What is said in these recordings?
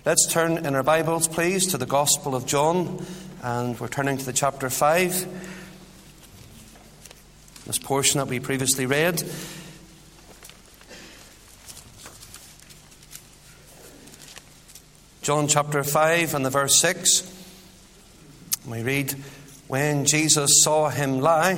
Let's turn in our Bibles, please, to the Gospel of John, and we're turning to the chapter 5. This portion that we previously read. John chapter 5 and the verse 6. We read, "When Jesus saw him lie,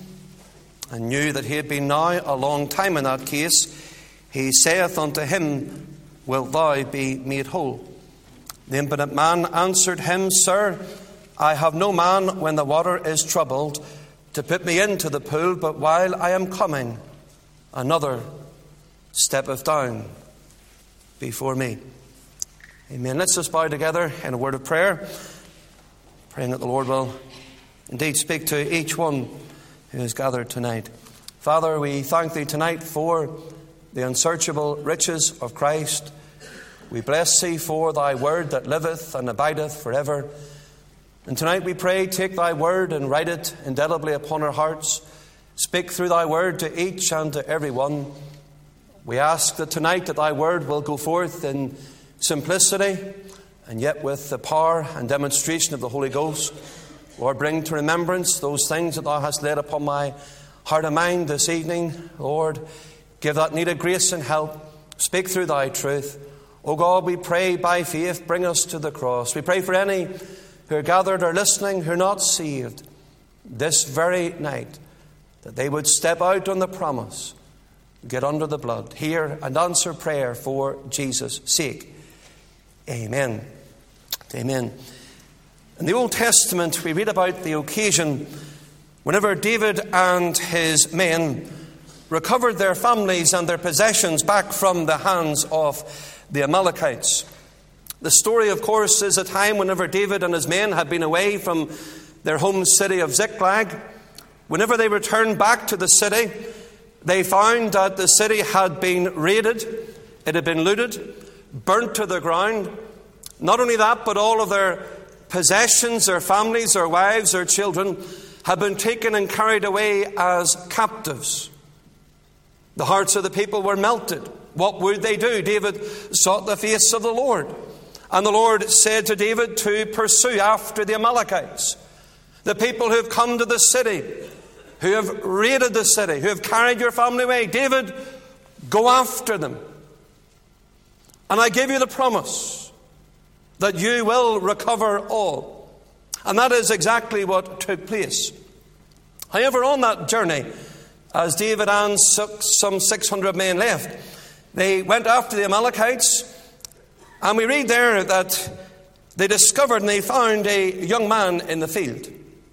and knew that he had been now a long time in that case, he saith unto him, Wilt thou be made whole? The impotent man answered him, Sir, I have no man when the water is troubled to put me into the pool, but while I am coming, another steppeth down before me." Amen. Let's just bow together in a word of prayer, praying that the Lord will indeed speak to each one who is gathered tonight. Father, we thank thee tonight for the unsearchable riches of Christ. We bless thee for thy word that liveth and abideth forever. And tonight we pray, take thy word and write it indelibly upon our hearts. Speak through thy word to each and to every one. We ask that tonight that thy word will go forth in simplicity and yet with the power and demonstration of the Holy Ghost. Lord, bring to remembrance those things that thou hast laid upon my heart and mind this evening. Lord, give that needed grace and help. Speak through thy truth. O God, we pray by faith, bring us to the cross. We pray for any who are gathered or listening who are not saved this very night, that they would step out on the promise, get under the blood, hear and answer prayer for Jesus' sake. Amen. Amen. In the Old Testament, we read about the occasion whenever David and his men recovered their families and their possessions back from the hands of the Amalekites. The story, of course, is a time whenever David and his men had been away from their home city of Ziklag. Whenever they returned back to the city, they found that the city had been raided, it had been looted, burnt to the ground. Not only that, but all of their possessions, their families, their wives, their children had been taken and carried away as captives. The hearts of the people were melted. What would they do? David sought the face of the Lord. And the Lord said to David to pursue after the Amalekites, the people who have come to the city, who have raided the city, who have carried your family away. David, go after them. And I give you the promise that you will recover all. And that is exactly what took place. However, on that journey, as David and some 600 men left, they went after the Amalekites, and we read there that they discovered and they found a young man in the field.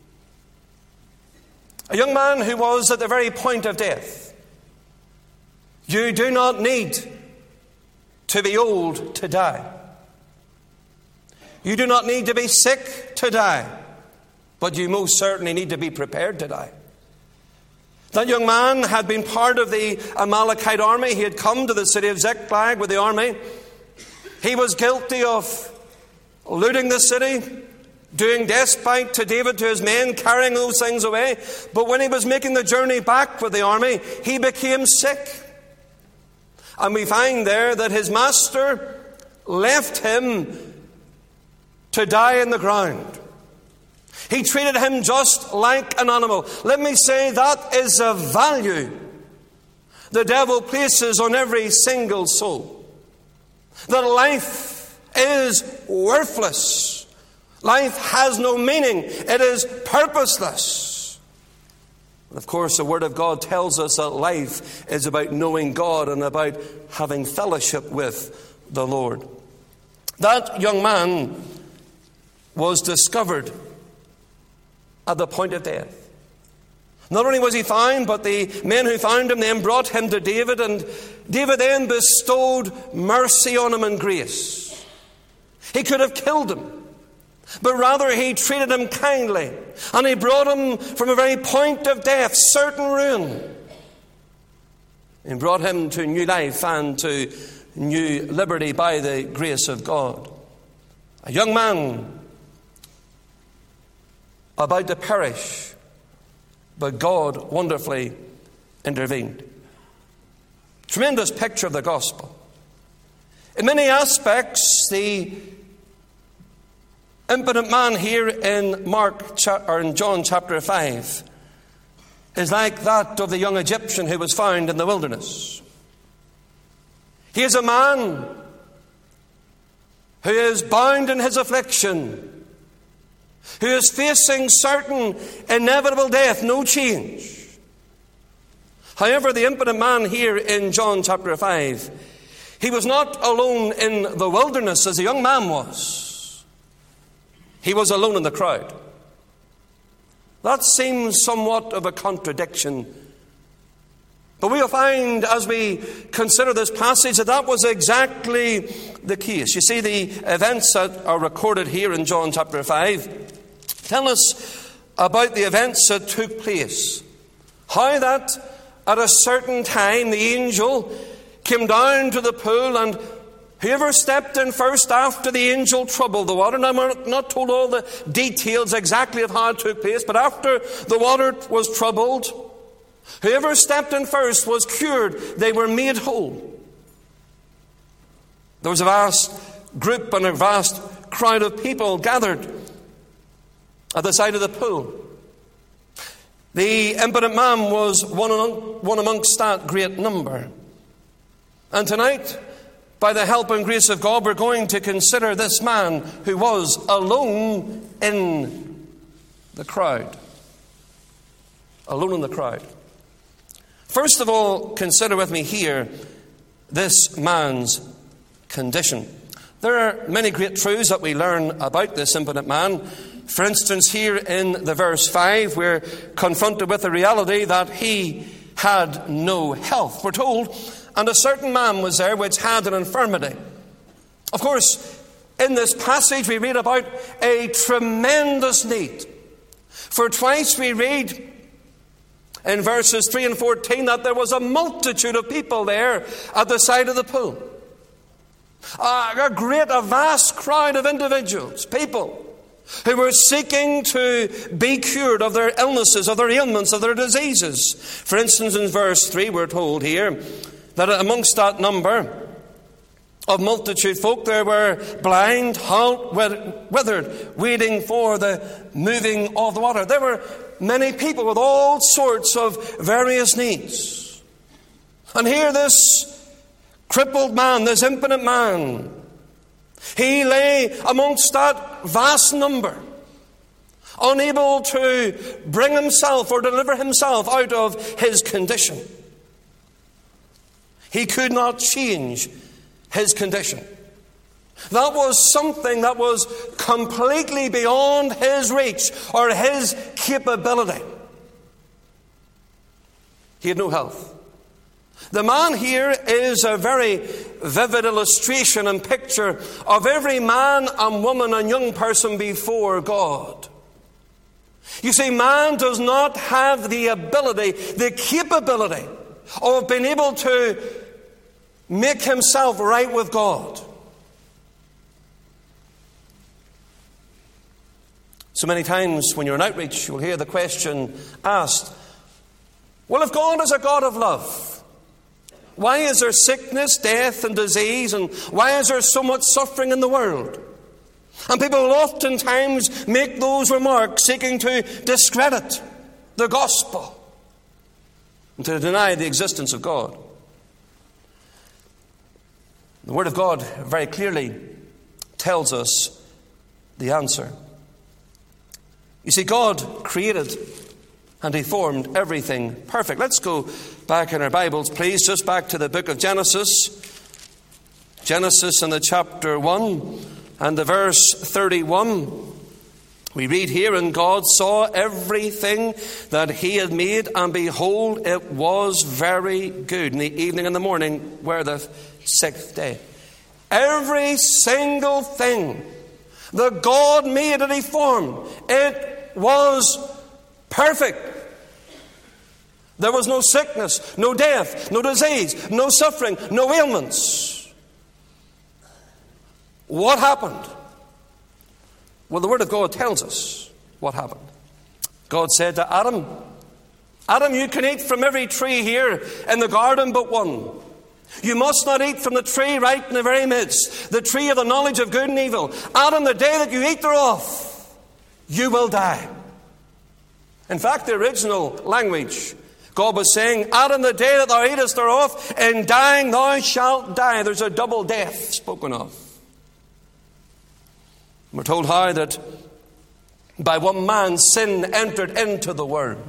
A young man who was at the very point of death. You do not need to be old to die. You do not need to be sick to die, but you most certainly need to be prepared to die. That young man had been part of the Amalekite army. He had come to the city of Ziklag with the army. He was guilty of looting the city, doing despite to David, to his men, carrying those things away. But when he was making the journey back with the army, he became sick. And we find there that his master left him to die in the ground. He treated him just like an animal. Let me say, that is a value the devil places on every single soul. That life is worthless. Life has no meaning. It is purposeless. And of course, the Word of God tells us that life is about knowing God and about having fellowship with the Lord. That young man was discovered at the point of death. Not only was he found, but the men who found him then brought him to David, and David then bestowed mercy on him and grace. He could have killed him, but rather he treated him kindly, and he brought him from a very point of death, certain ruin, and brought him to new life and to new liberty by the grace of God. A young man about to perish, but God wonderfully intervened. Tremendous picture of the gospel. In many aspects, the impotent man here in John chapter 5 is like that of the young Egyptian who was found in the wilderness. He is a man who is bound in his affliction, who is facing certain inevitable death, no change. However, the impotent man here in John chapter 5, he was not alone in the wilderness as the young man was. He was alone in the crowd. That seems somewhat of a contradiction. But we'll find as we consider this passage that was exactly the case. You see, the events that are recorded here in John chapter 5 tell us about the events that took place. How that at a certain time the angel came down to the pool, and whoever stepped in first after the angel troubled the water. Now, we're not told all the details exactly of how it took place, but after the water was troubled, whoever stepped in first was cured. They were made whole. There was a vast group and a vast crowd of people gathered at the side of the pool. The impotent man was one amongst that great number. And tonight, by the help and grace of God, we're going to consider this man who was alone in the crowd. Alone in the crowd. First of all, consider with me here this man's condition. There are many great truths that we learn about this impotent man. For instance, here in the verse 5, we're confronted with the reality that he had no health. We're told, and a certain man was there which had an infirmity. Of course, in this passage we read about a tremendous need. For twice we read in verses 3 and 14 that there was a multitude of people there at the side of the pool. A vast crowd of individuals, people, who were seeking to be cured of their illnesses, of their ailments, of their diseases. For instance, in verse 3 we're told here that amongst that number of multitude folk there were blind, halt, withered, waiting for the moving of the water. There were many people with all sorts of various needs. And here this crippled man, this impotent man, he lay amongst that vast number, unable to bring himself or deliver himself out of his condition. He could not change his condition. That was something that was completely beyond his reach or his capability. He had no health. The man here is a very vivid illustration and picture of every man and woman and young person before God. You see, man does not have the ability, the capability of being able to make himself right with God. So many times when you're in outreach, you'll hear the question asked, well, if God is a God of love, why is there sickness, death, and disease? And why is there so much suffering in the world? And people will oftentimes make those remarks seeking to discredit the gospel and to deny the existence of God. The Word of God very clearly tells us the answer. You see, God created and He formed everything perfect. Let's go back in our Bibles, please, just back to the book of Genesis. Genesis in the chapter 1 and the verse 31. We read here, and God saw everything that He had made, and behold, it was very good. In the evening and the morning were the sixth day. Every single thing that God made and He formed, it was perfect. There was no sickness, no death, no disease, no suffering, no ailments. What happened? Well, the Word of God tells us what happened. God said to Adam, Adam, you can eat from every tree here in the garden but one. You must not eat from the tree right in the very midst, the tree of the knowledge of good and evil. Adam, the day that you eat thereof, you will die. In fact, the original language, God was saying, Adam, the day that thou eatest thereof, in dying thou shalt die. There's a double death spoken of. We're told how that by one man sin entered into the world.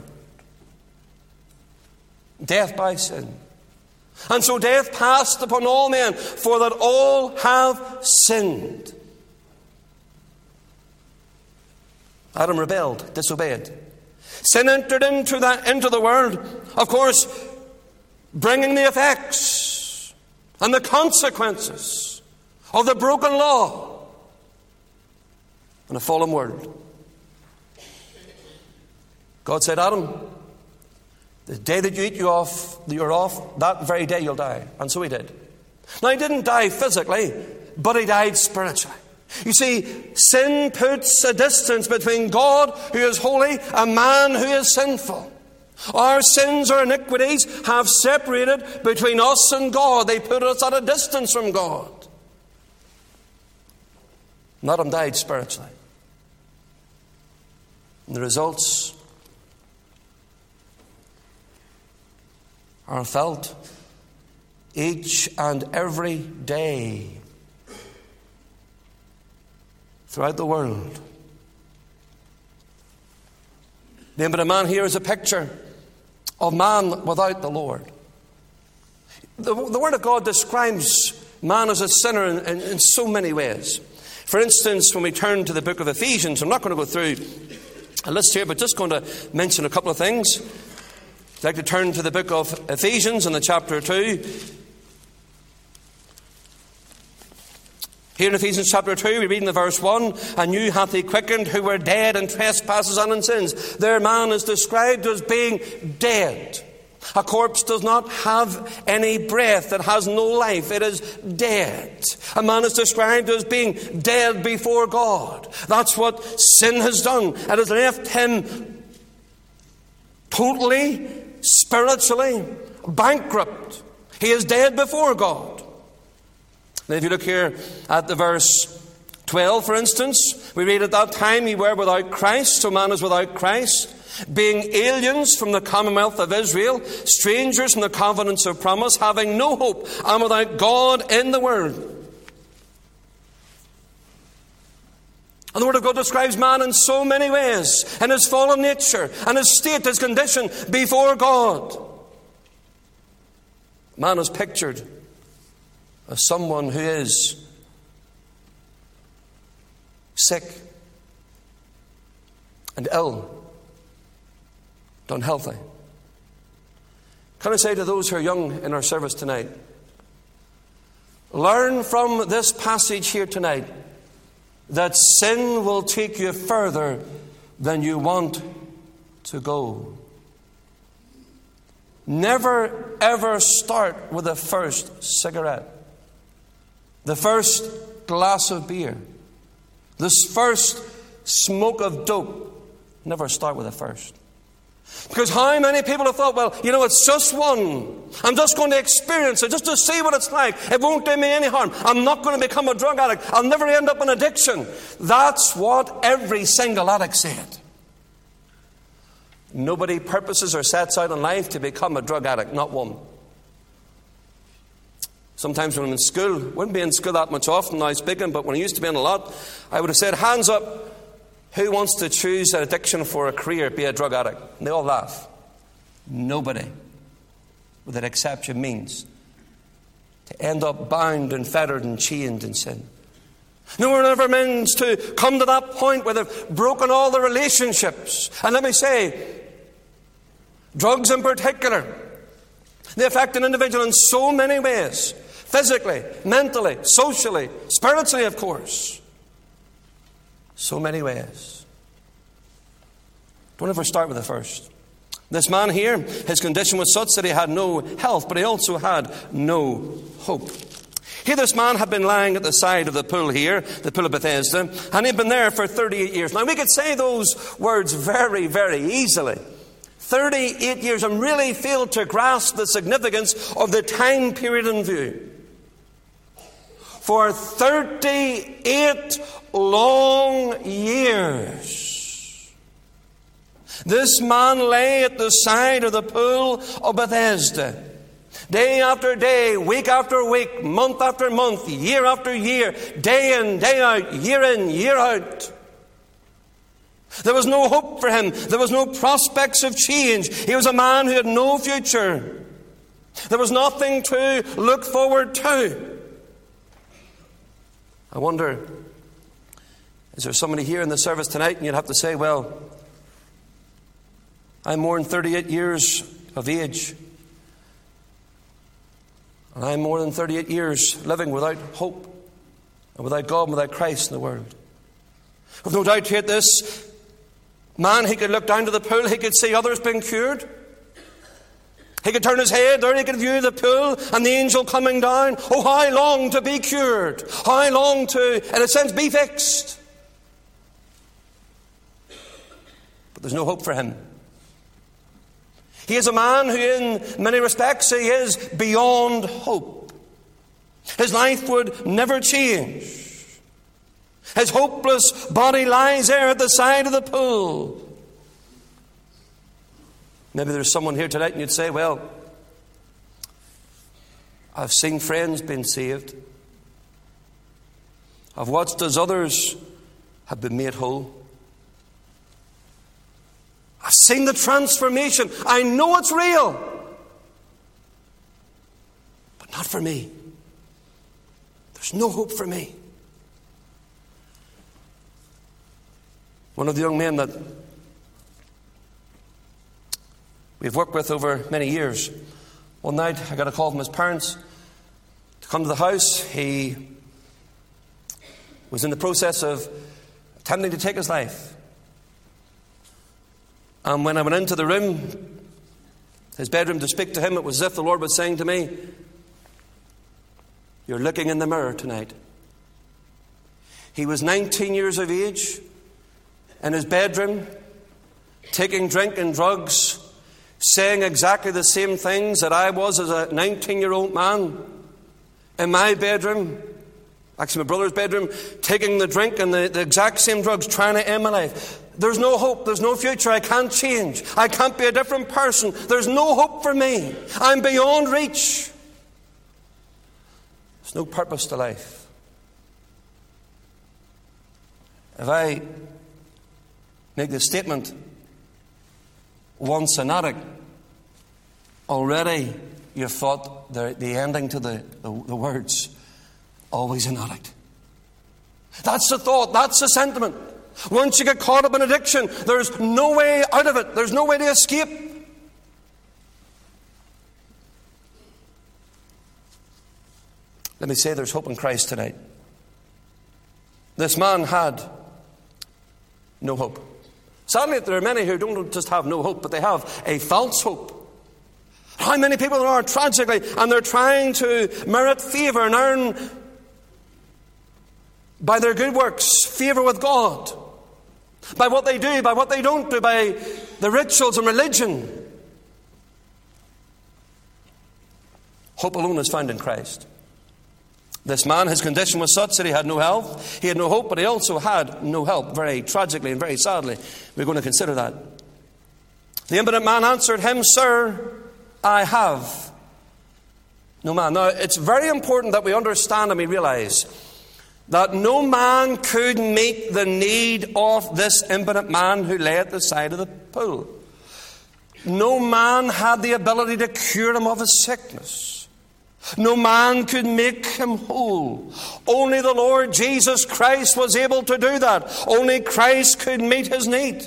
Death by sin. And so death passed upon all men, for that all have sinned. Adam rebelled, disobeyed. Sin entered into the world, of course, bringing the effects and the consequences of the broken law in a fallen world. God said, Adam, the day that you eat you're off, that very day you'll die. And so he did. Now, he didn't die physically, but he died spiritually. You see, sin puts a distance between God, who is holy, and man who is sinful. Our sins or iniquities have separated between us and God. They put us at a distance from God. And Adam died spiritually. And the results are felt each and every day throughout the world. The image of man here is a picture of man without the Lord. The Word of God describes man as a sinner in so many ways. For instance, when we turn to the book of Ephesians, I'm not going to go through a list here, but just going to mention a couple of things. I'd like to turn to the book of Ephesians in the chapter 2. Here in Ephesians chapter 2, we read in the verse 1, and you hath he quickened who were dead in trespasses and in sins. There man is described as being dead. A corpse does not have any breath. It has no life. It is dead. A man is described as being dead before God. That's what sin has done. It has left him totally, spiritually bankrupt. He is dead before God. Now, if you look here at the verse 12, for instance, we read, at that time ye were without Christ, so man is without Christ, being aliens from the commonwealth of Israel, strangers from the covenants of promise, having no hope, and without God in the world. And the Word of God describes man in so many ways, in his fallen nature, and his state, his condition before God. Man is pictured as someone who is sick and ill, and unhealthy. Can I say to those who are young in our service tonight, learn from this passage here tonight that sin will take you further than you want to go. Never ever start with the first cigarette, the first glass of beer, this first smoke of dope. Never start with the first. Because how many people have thought, well, it's just one. I'm just going to experience it, just to see what it's like. It won't do me any harm. I'm not going to become a drug addict. I'll never end up in addiction. That's what every single addict said. Nobody purposes or sets out in life to become a drug addict. Not one. Sometimes when I'm in school, wouldn't be in school that much often now speaking, but when I used to be in a lot, I would have said, hands up, who wants to choose an addiction for a career, be a drug addict? And they all laugh. Nobody, with that exception, means to end up bound and fettered and chained in sin. No one ever means to come to that point where they've broken all the relationships. And let me say, drugs in particular, they affect an individual in so many ways. Physically, mentally, socially, spiritually, of course. So many ways. Don't ever start with the first. This man here, his condition was such that he had no health, but he also had no hope. Here this man had been lying at the side of the pool here, the pool of Bethesda, and he'd been there for 38 years. Now we could say those words very, very easily. 38 years, and really failed to grasp the significance of the time period in view. For 38 long years, this man lay at the side of the pool of Bethesda. Day after day, week after week, month after month, year after year, day in, day out, year in, year out. There was no hope for him. There was no prospects of change. He was a man who had no future. There was nothing to look forward to. I wonder, is there somebody here in the service tonight and you'd have to say, well, I'm more than 38 years of age. And I'm more than 38 years living without hope and without God and without Christ in the world. I've no doubt here this man, he could look down to the pool, he could see others being cured. He could turn his head there, he could view the pool and the angel coming down. Oh, how long to be cured. How long to, in a sense, be fixed. But there's no hope for him. He is a man who in many respects he is beyond hope. His life would never change. His hopeless body lies there at the side of the pool. Maybe there's someone here tonight and you'd say, well, I've seen friends being saved. I've watched as others have been made whole. I've seen the transformation. I know it's real. But not for me. There's no hope for me. One of the young men that we've worked with over many years, one night I got a call from his parents to come to the house. He was in the process of attempting to take his life. And when I went into the room, his bedroom, to speak to him, it was as if the Lord was saying to me, you're looking in the mirror tonight. He was 19 years of age, in his bedroom, taking drink and drugs, saying exactly the same things that I was as a 19-year-old man in my bedroom, actually my brother's bedroom, taking the drink and the exact same drugs, trying to end my life. There's no hope. There's no future. I can't change. I can't be a different person. There's no hope for me. I'm beyond reach. There's no purpose to life. If I make the statement, once an addict, already you've thought the ending to the words, always an addict. That's the thought. That's the sentiment. Once you get caught up in addiction, there's no way out of it. There's no way to escape. Let me say there's hope in Christ tonight. This man had no hope. Sadly, there are many who don't just have no hope, but they have a false hope. How many people there are, tragically, and they're trying to merit favour and earn, by their good works, favour with God. By what they do, by what they don't do, by the rituals and religion. Hope alone is found in Christ. This man, his condition was such that he had no health, he had no hope, but he also had no help. Very tragically and very sadly, we're going to consider that. The impotent man answered him, Sir, I have no man. Now, it's very important that we understand and we realize that no man could meet the need of this impotent man who lay at the side of the pool. No man had the ability to cure him of his sickness. No man could make him whole. Only the Lord Jesus Christ was able to do that. Only Christ could meet his need.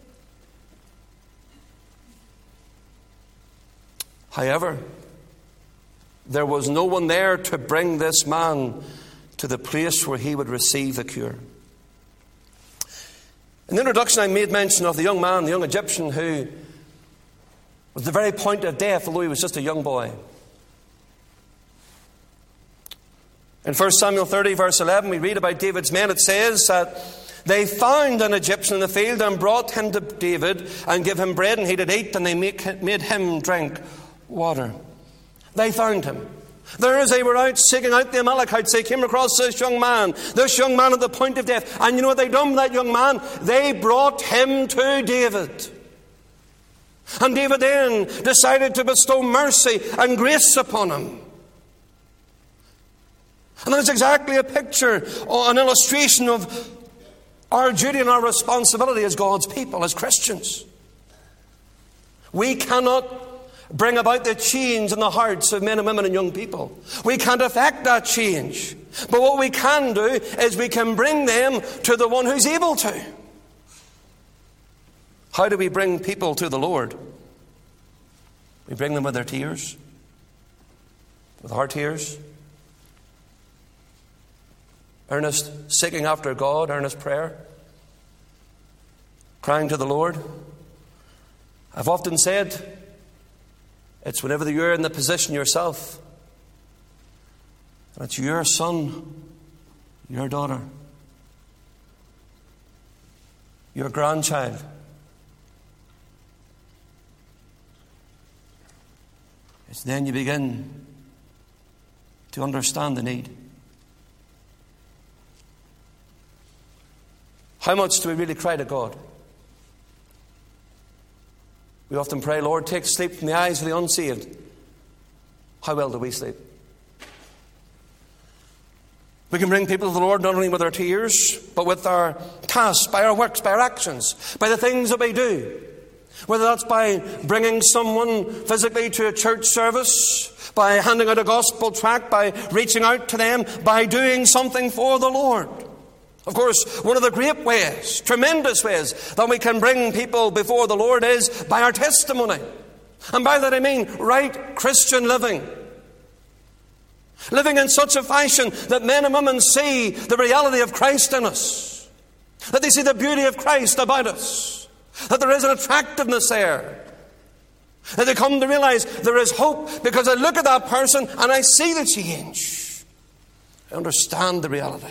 However, there was no one there to bring this man to the place where he would receive the cure. In the introduction, I made mention of the young man, the young Egyptian, who was at the very point of death, although he was just a young boy. In 1 Samuel 30, verse 11, we read about David's men. It says that They found an Egyptian in the field and brought him to David and gave him bread, and he did eat, and they made him drink water. They found him. There as they were out seeking out the Amalekites, they came across this young man at the point of death. And you know what they done with that young man? They brought him to David. And David then decided to bestow mercy and grace upon him. And that's exactly a picture, or an illustration of our duty and our responsibility as God's people, as Christians. We cannot bring about the change in the hearts of men and women and young people. We can't affect that change. But what we can do is we can bring them to the one who's able to. How do we bring people to the Lord? We bring them with their tears, with our tears. Earnest seeking after God, earnest prayer, crying to the Lord. I've often said, it's whenever you're in the position yourself, that your son, your daughter, your grandchild, it's then you begin to understand the need. How much do we really cry to God? We often pray, Lord, take sleep from the eyes of the unsaved. How well do we sleep? We can bring people to the Lord not only with our tears, but with our tasks, by our works, by our actions, by the things that we do. Whether that's by bringing someone physically to a church service, by handing out a gospel tract, by reaching out to them, by doing something for the Lord. Of course, one of the great ways, tremendous ways, that we can bring people before the Lord is by our testimony. And by that I mean right Christian living. Living in such a fashion that men and women see the reality of Christ in us. That they see the beauty of Christ about us. That there is an attractiveness there. That they come to realize there is hope because I look at that person and I see the change. I understand the reality.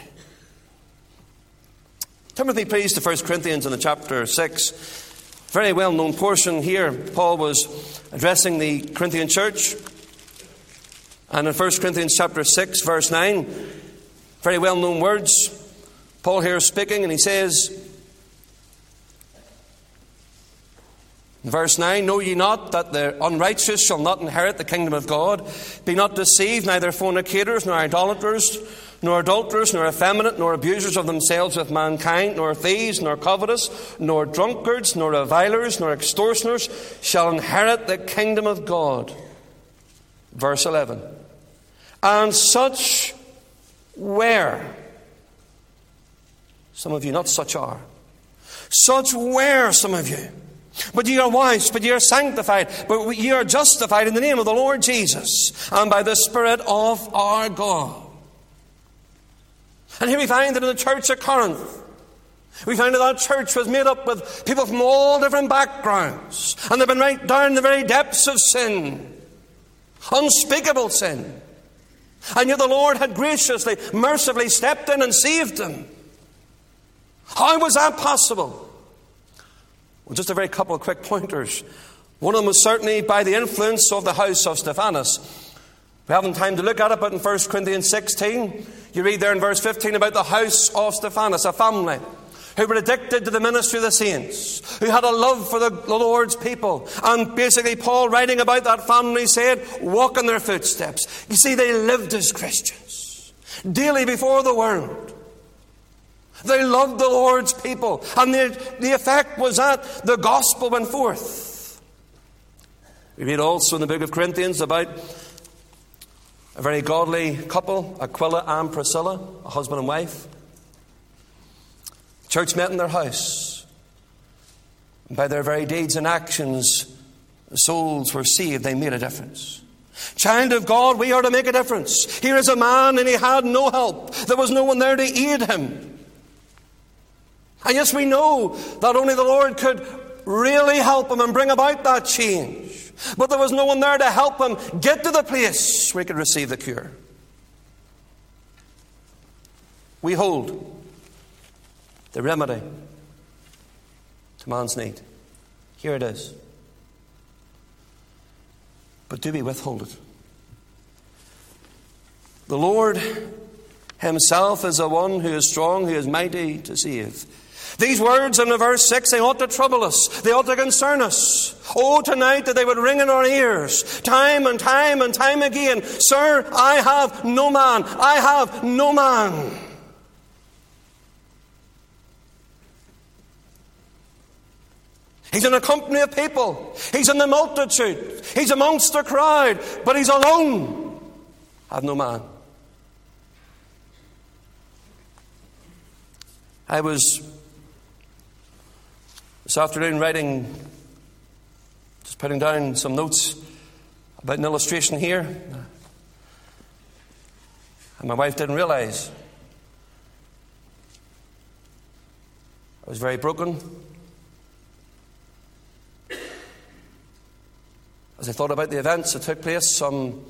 Turn with me, please, to 1 Corinthians in the chapter 6. Very well-known portion here. Paul was addressing the Corinthian church. And in 1 Corinthians chapter 6, verse 9, very well-known words. Paul here is speaking, and he says, in verse 9, know ye not that the unrighteous shall not inherit the kingdom of God? Be not deceived, neither fornicators, nor idolaters, nor adulterers, nor effeminate, nor abusers of themselves with mankind, nor thieves, nor covetous, nor drunkards, nor revilers, nor extortioners shall inherit the kingdom of God. Verse 11. And such were, some of you, not such are, such were some of you. But ye are washed, but ye are sanctified, but ye are justified in the name of the Lord Jesus, and by the Spirit of our God. And here we find that in the church at Corinth, we find that church was made up with people from all different backgrounds. And they've been right down in the very depths of sin. Unspeakable sin. And yet the Lord had graciously, mercifully stepped in and saved them. How was that possible? Well, just a very couple of quick pointers. One of them was certainly by the influence of the house of Stephanas. We haven't time to look at it, but in 1 Corinthians 16, you read there in verse 15 about the house of Stephanas, a family who were addicted to the ministry of the saints, who had a love for the Lord's people. And basically Paul, writing about that family, said, walk in their footsteps. You see, they lived as Christians, daily before the world. They loved the Lord's people, and the effect was that the gospel went forth. We read also in the book of Corinthians about a very godly couple, Aquila and Priscilla, a husband and wife. Church met in their house. And by their very deeds and actions, the souls were saved. They made a difference. Child of God, we are to make a difference. Here is a man and he had no help. There was no one there to aid him. And yes, we know that only the Lord could really help him and bring about that change. But there was no one there to help him get to the place where he could receive the cure. We hold the remedy to man's need. Here it is. But do we withhold it? The Lord himself is the one who is strong, who is mighty to save. These words in verse 6, they ought to trouble us. They ought to concern us. Oh, tonight that they would ring in our ears, time and time and time again. Sir, I have no man. I have no man. He's in a company of people. He's in the multitude. He's amongst the crowd. But he's alone. I have no man. I was this afternoon just putting down some notes about an illustration here. And my wife didn't realize I was very broken. As I thought about the events that took place some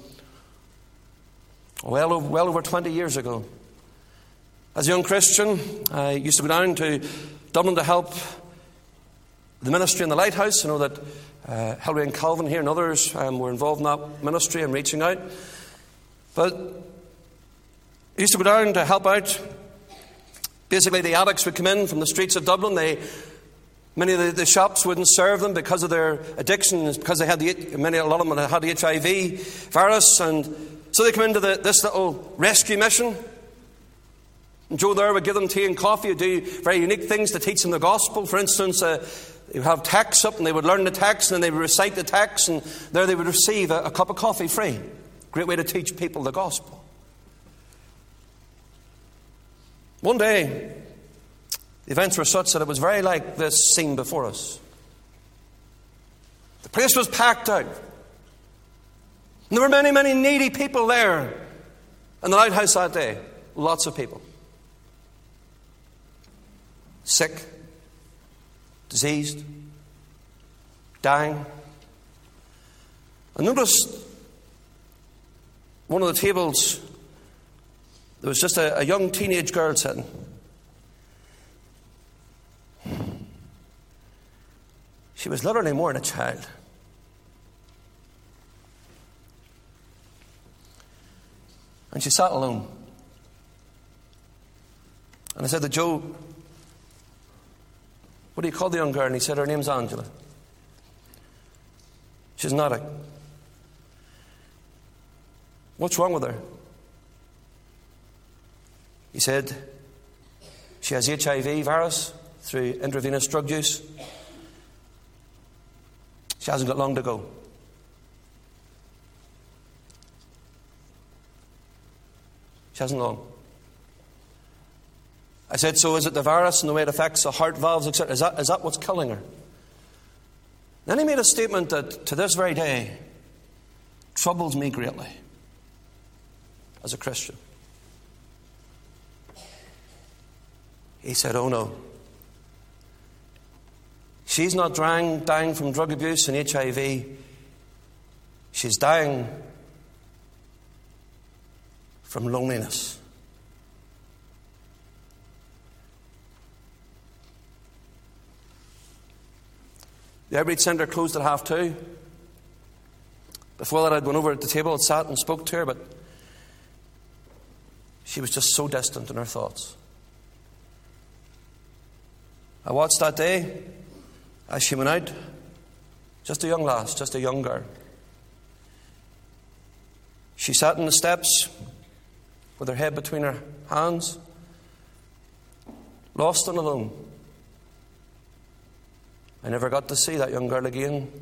well over 20 years ago. As a young Christian, I used to go down to Dublin to help the ministry in the Lighthouse. I know that Hilary and Calvin here and others were involved in that ministry and reaching out. But I used to go down to help out. Basically, the addicts would come in from the streets of Dublin. Many of the shops wouldn't serve them because of their addiction, because they had a lot of them had the HIV virus, and so they come into this little rescue mission. And Joe there would give them tea and coffee, would do very unique things to teach them the gospel. For instance, they would have texts up, and they would learn the text, and then they would recite the text, and there they would receive a cup of coffee free. Great way to teach people the gospel. One day, the events were such that it was very like this scene before us. The place was packed out. And there were many, many needy people there in the Lighthouse that day. Lots of people. Sick, diseased, dying. I noticed one of the tables, there was just a young teenage girl sitting. She was literally more than a child. And she sat alone. And I said to Joe, what do you call the young girl? And he said, her name's Angela. She's an addict. What's wrong with her? He said, she has HIV virus through intravenous drug use. She hasn't got long to go. She hasn't long. I said, so is it the virus and the way it affects the heart valves, etc.? Is that what's killing her? Then he made a statement that to this very day troubles me greatly as a Christian. He said, oh no. She's not dying from drug abuse and HIV. She's dying from loneliness. The Outreach Centre closed at 2:30. Before that, I'd went over at the table and sat and spoke to her, but she was just so distant in her thoughts. I watched that day as she went out, just a young lass, just a young girl. She sat on the steps with her head between her hands, lost and alone. I never got to see that young girl again.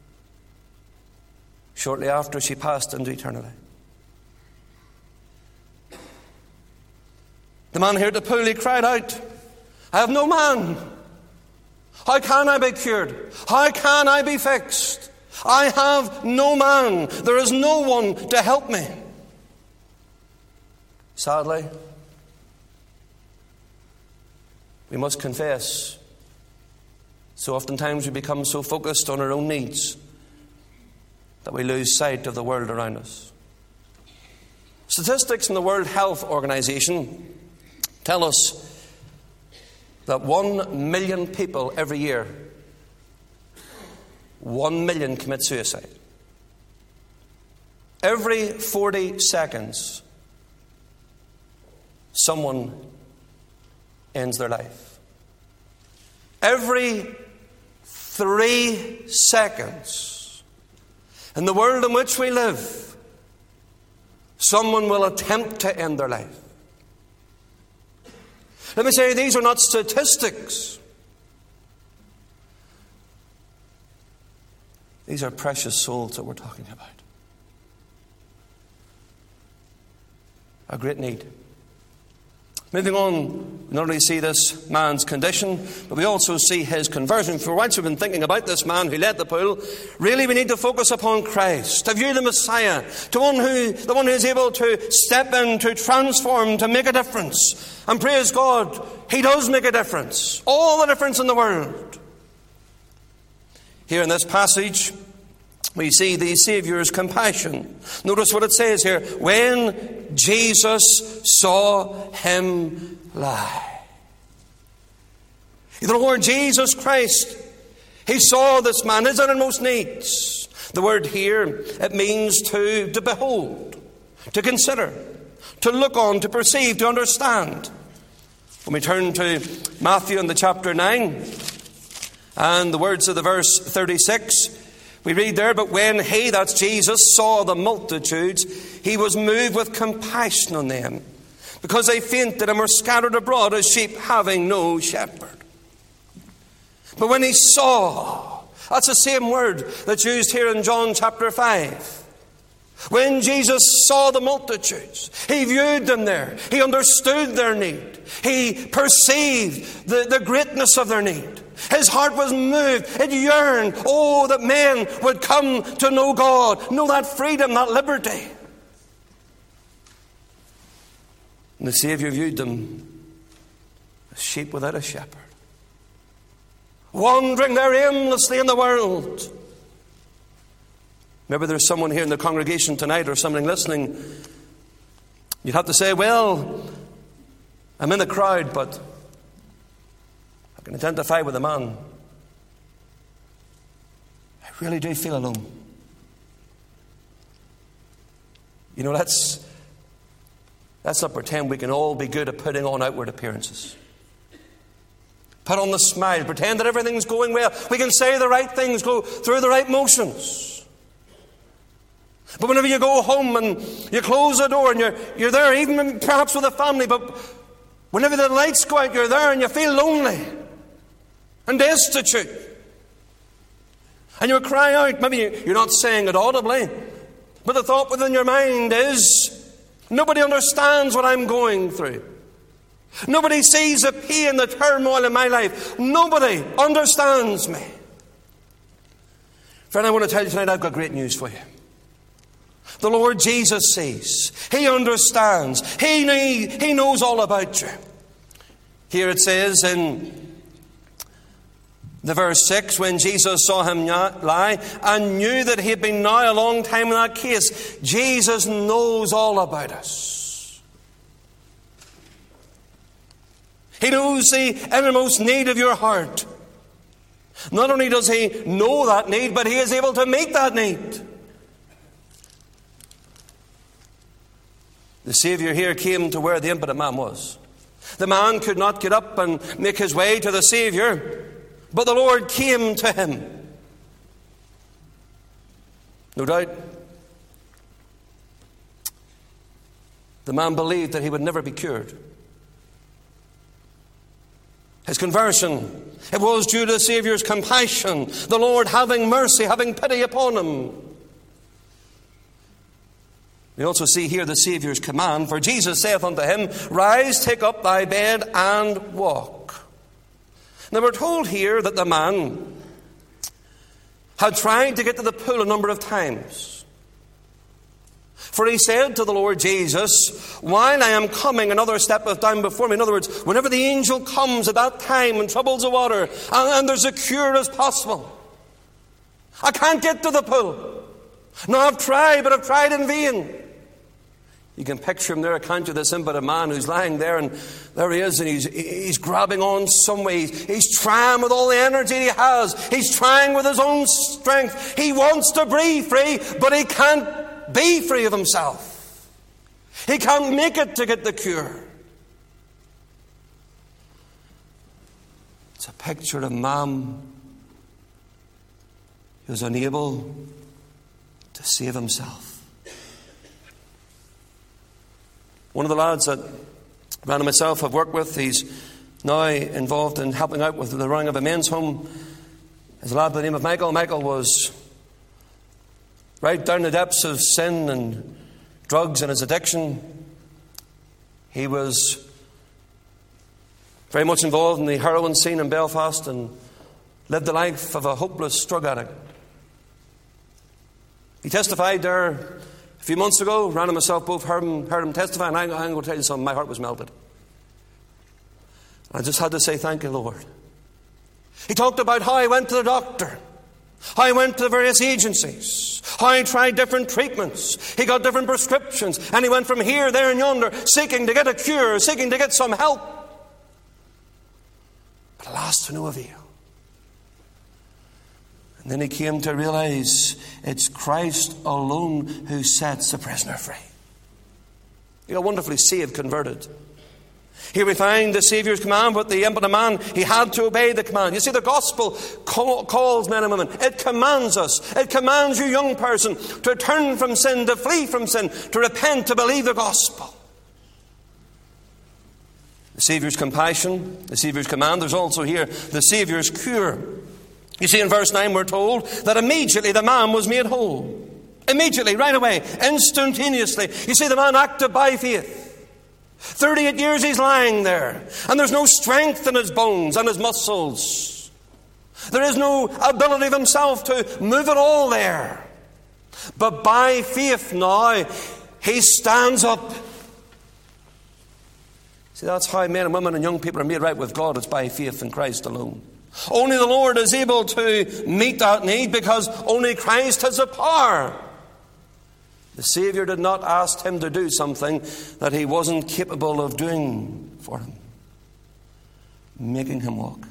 Shortly after, she passed into eternity. The man here at the pool, he cried out, I have no man. How can I be cured? How can I be fixed? I have no man. There is no one to help me. Sadly, we must confess, so oftentimes we become so focused on our own needs that we lose sight of the world around us. Statistics from the World Health Organization tell us that 1 million people every year, 1 million commit suicide. Every 40 seconds, someone ends their life. Every 3 seconds, in the world in which we live, someone will attempt to end their life. Let me say, these are not statistics. These are precious souls that we're talking about. A great need. Moving on, we not only see this man's condition, but we also see his conversion. For once we've been thinking about this man who led the pool, really we need to focus upon Christ, to view the Messiah, the one who is able to step in, to transform, to make a difference. And praise God, he does make a difference. All the difference in the world. Here in this passage, we see the Saviour's compassion. Notice what it says here. When Jesus saw him lie. The Lord Jesus Christ, he saw this man, his innermost needs. The word here, it means to behold, to consider, to look on, to perceive, to understand. When we turn to Matthew in the chapter 9, and the words of the verse 36, we read there, but when he, that's Jesus, saw the multitudes, he was moved with compassion on them, because they fainted and were scattered abroad as sheep having no shepherd. But when he saw, that's the same word that's used here in John chapter 5. When Jesus saw the multitudes, he viewed them there. He understood their need. He perceived the greatness of their need. His heart was moved. It yearned, oh, that men would come to know God, know that freedom, that liberty. And the Saviour viewed them as sheep without a shepherd, wandering there aimlessly in the world. Maybe there's someone here in the congregation tonight or somebody listening. You'd have to say, well, I'm in the crowd, but I can identify with the man. I really do feel alone. You know, let's not pretend we can all be good at putting on outward appearances. Put on the smile, pretend that everything's going well. We can say the right things, go through the right motions. But whenever you go home and you close the door and you're there, even perhaps with a family, but whenever the lights go out, you're there and you feel lonely and destitute. And you cry out. Maybe you're not saying it audibly, but the thought within your mind is, nobody understands what I'm going through. Nobody sees the pain, the turmoil in my life. Nobody understands me. Friend, I want to tell you tonight, I've got great news for you. The Lord Jesus sees. He understands. He knows all about you. Here it says in the verse 6, when Jesus saw him lie and knew that he had been now a long time in that case. Jesus knows all about us. He knows the innermost need of your heart. Not only does he know that need, but he is able to meet that need. The Saviour here came to where the impotent man was. The man could not get up and make his way to the Saviour, but the Lord came to him. No doubt, the man believed that he would never be cured. His conversion, it was due to the Saviour's compassion, the Lord having mercy, having pity upon him. We also see here the Saviour's command, for Jesus saith unto him, rise, take up thy bed, and walk. Now we're told here that the man had tried to get to the pool a number of times. For he said to the Lord Jesus, while I am coming, another steppeth down before me. In other words, whenever the angel comes at that time and troubles the water, and there's a cure as possible, I can't get to the pool. No, I've tried, but I've tried in vain. You can picture him there, can't you? This impotent man who's lying there, and there he is, and he's grabbing on some way. He's trying with all the energy he has. He's trying with his own strength. He wants to breathe free, but he can't be free of himself. He can't make it to get the cure. It's a picture of a man who's unable to save himself. One of the lads that Ran and myself have worked with, he's now involved in helping out with the running of a men's home, is a lad by the name of Michael. Michael was right down the depths of sin and drugs and his addiction. He was very much involved in the heroin scene in Belfast and lived the life of a hopeless drug addict. He testified there a few months ago. Ran and myself both heard him testify, and I'm going to tell you something. My heart was melted. I just had to say, thank you, Lord. He talked about how he went to the doctor, how he went to the various agencies, how he tried different treatments. He got different prescriptions, and he went from here, there, and yonder, seeking to get a cure, seeking to get some help. But alas, to no avail. And then he came to realize it's Christ alone who sets the prisoner free. He got wonderfully saved, converted. Here we find the Saviour's command, but the impotent man, he had to obey the command. You see, the gospel calls men and women. It commands us. It commands you, young person, to turn from sin, to flee from sin, to repent, to believe the gospel. The Saviour's compassion, the Saviour's command. There's also here the Saviour's cure. You see, in verse 9 we're told that immediately the man was made whole. Immediately, right away, instantaneously. You see, the man acted by faith. 38 years he's lying there, and there's no strength in his bones and his muscles. There is no ability of himself to move at all there. But by faith now, he stands up. See, that's how men and women and young people are made right with God. It's by faith in Christ alone. Only the Lord is able to meet that need, because only Christ has the power. The Saviour did not ask him to do something that he wasn't capable of doing for him, making him walk.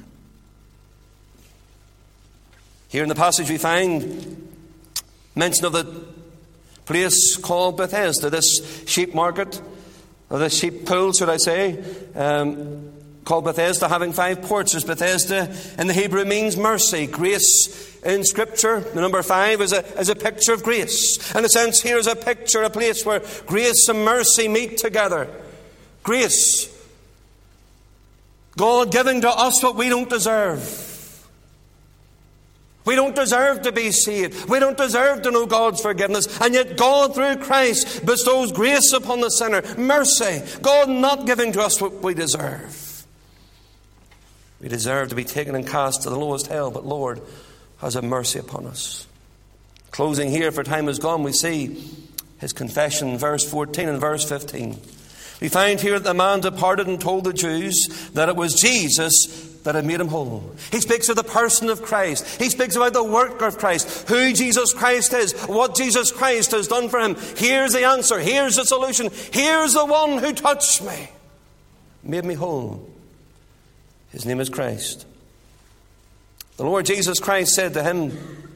Here in the passage we find mention of the place called Bethesda, this sheep market, or this sheep pool, should I say, called Bethesda, having 5 porches. Bethesda in the Hebrew means mercy, grace. In Scripture, the number 5 is a picture of grace. In a sense, here is a picture, a place where grace and mercy meet together. Grace, God giving to us what we don't deserve. We don't deserve to be saved. We don't deserve to know God's forgiveness. And yet God, through Christ, bestows grace upon the sinner. Mercy. God not giving to us what we deserve. We deserve to be taken and cast to the lowest hell, but Lord has a mercy upon us. Closing here, for time is gone, we see his confession, verse 14 and verse 15. We find here that the man departed and told the Jews that it was Jesus that had made him whole. He speaks of the person of Christ. He speaks about the work of Christ, who Jesus Christ is, what Jesus Christ has done for him. Here's the answer. Here's the solution. Here's the one who touched me, made me whole. His name is Christ. The Lord Jesus Christ said to him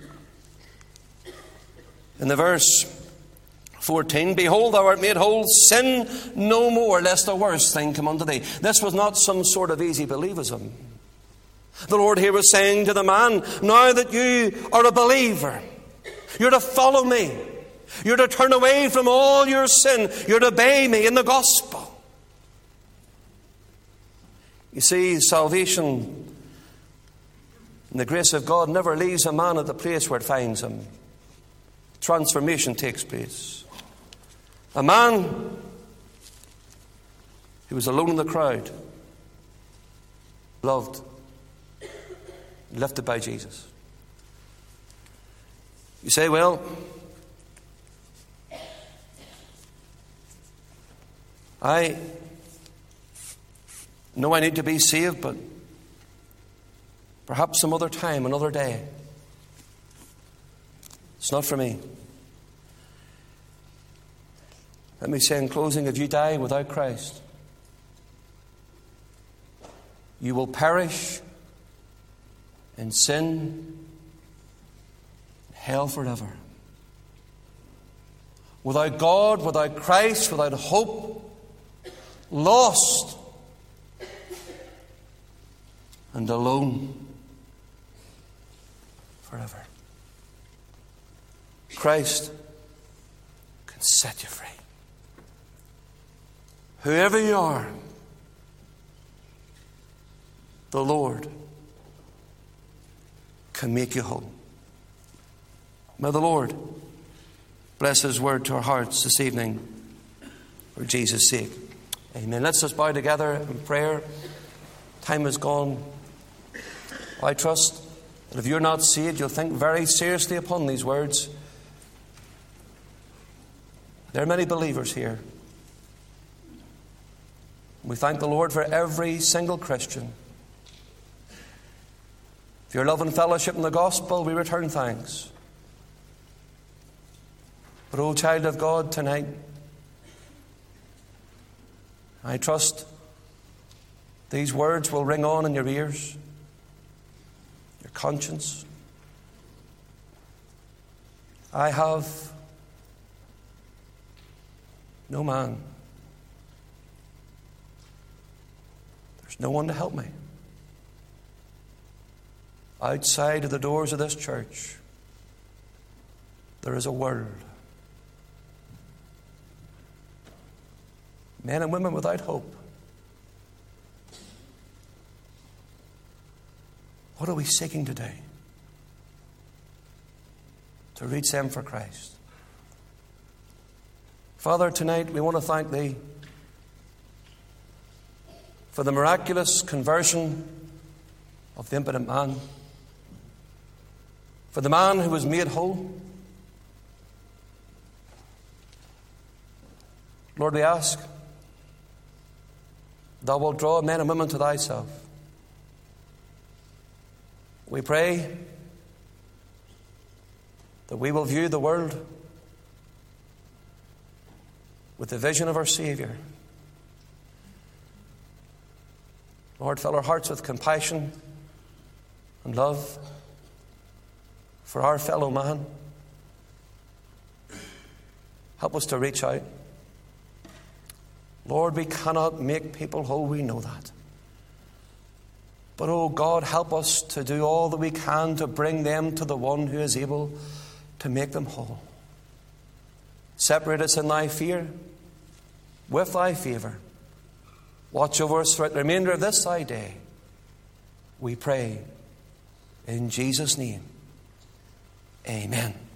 in the verse 14, "Behold, thou art made whole, sin no more, lest a worse thing come unto thee." This was not some sort of easy believism. The Lord here was saying to the man, now that you are a believer, you're to follow me. You're to turn away from all your sin. You're to obey me in the gospel. You see, salvation and the grace of God never leaves a man at the place where it finds him. Transformation takes place. A man who was alone in the crowd, loved, lifted by Jesus. You say, well, I know I need to be saved, but perhaps some other time, another day. It's not for me. Let me say in closing, if you die without Christ, you will perish in sin, hell forever. Without God, without Christ, without hope, lost and alone forever. Christ can set you free. Whoever you are, the Lord can make you whole. May the Lord bless His word to our hearts this evening for Jesus' sake. Amen. Let's just bow together in prayer. Time has gone. I trust that if you're not saved, you'll think very seriously upon these words. There are many believers here. We thank the Lord for every single Christian. If you're loving fellowship in the gospel, we return thanks. But, O child of God, tonight, I trust these words will ring on in your ears, your conscience. I have no man. There's no one to help me. Outside of the doors of this church, there is a world. Men and women without hope. What are we seeking to do? To reach them for Christ. Father, tonight we want to thank Thee for the miraculous conversion of the impotent man, for the man who was made whole. Lord, we ask Thou wilt draw men and women to Thyself. We pray that we will view the world with the vision of our Saviour. Lord, fill our hearts with compassion and love for our fellow man. Help us to reach out. Lord, we cannot make people whole, we know that. But, oh God, help us to do all that we can to bring them to the one who is able to make them whole. Separate us in Thy fear, with Thy favour. Watch over us throughout the remainder of this Thy day. We pray in Jesus' name. Amen.